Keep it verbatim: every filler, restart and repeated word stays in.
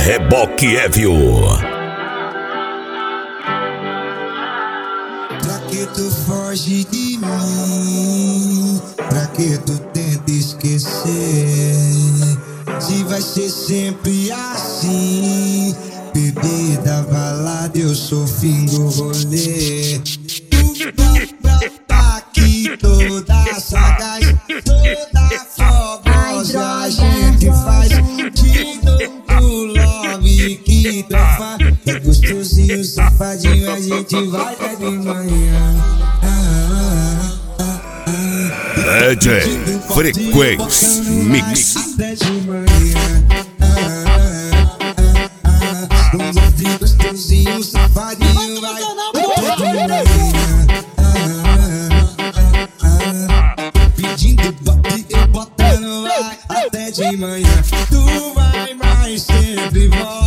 Reboque Évio. Pra que tu foge de mim? Pra que tu tenta esquecer? Se vai ser sempre assim, bebê da balada, eu sou fim do rolê. Tu brota aqui toda sagaz, toda fogosa, a gente faz sentido do love que tu faz. É gostosinho, safadinho, a gente vai até de manhã. Ah, ah, ah, ah. D J Frequency Mix. Até de manhã. Ah, ah, ah, ah. Vamos abrir gostosinho, safadinho, vai até de manhã. Ah, ah, ah, ah. Pedindo bote, eu botando, vai até de manhã. Tu vai mais sempre volta.